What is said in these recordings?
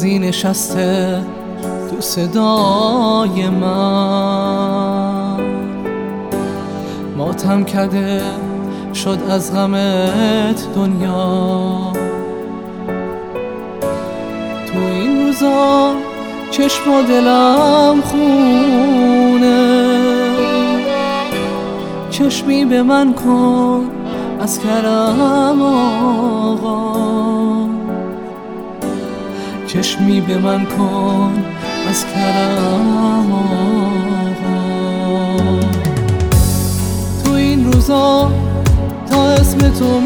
روزی نشسته تو صدای من، ماتم کده شد از غمت دنیا. تو این روزا چشم و دلم خونه، چشمی به من کن از کرم آقا، چشمی به من کن از کرم آقا. تو این روزا تا اسم تو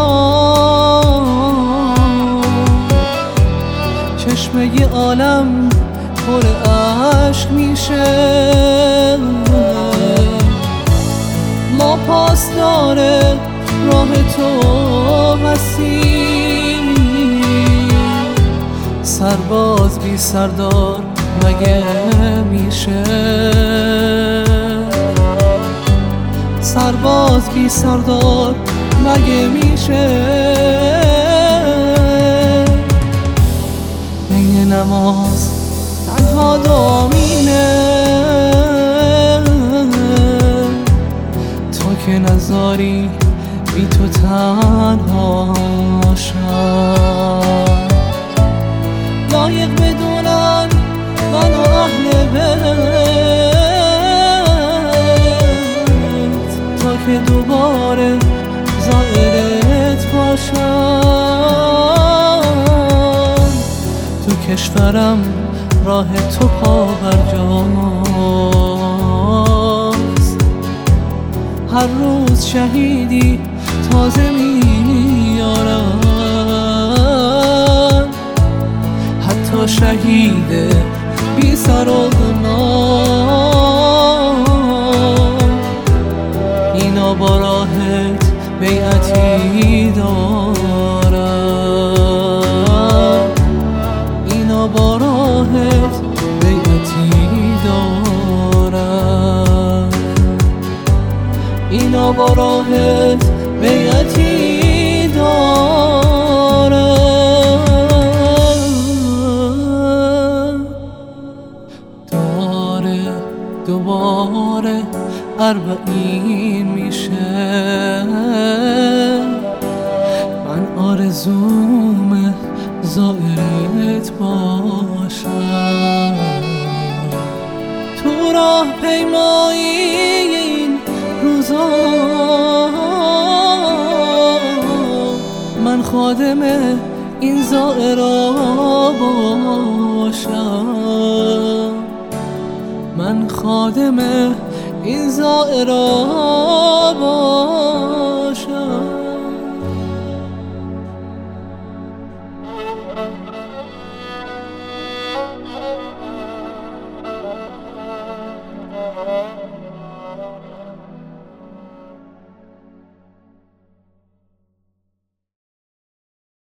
میاد، چشمه عالم پر عشق میشه. ما پاسدار راه تو هستیم، سرباز بی سردار مگه میشه؟ سرباز بی سردار مگه میشه؟ بین نماز تنها دامینه، تا که نذاری بی تو تنها شم. لایق بدونن من و اهل بیت، تا که دوباره زائرت باشم. تو کشورم راه تو پابرجاست، هر روز شهیدی تازه میارن، حتی شهید بی سر و گناه. اینا با راهت بیعتی دارن، اینا با راهت بیعتی دارن، اینا با راهت بیعتی دارن. دوباره اربعین میشه، من آرزوم زائرت باشم. تو راه پیمایی این روزا من خادم این زائرا باشم، من خادم این زائرا باشم.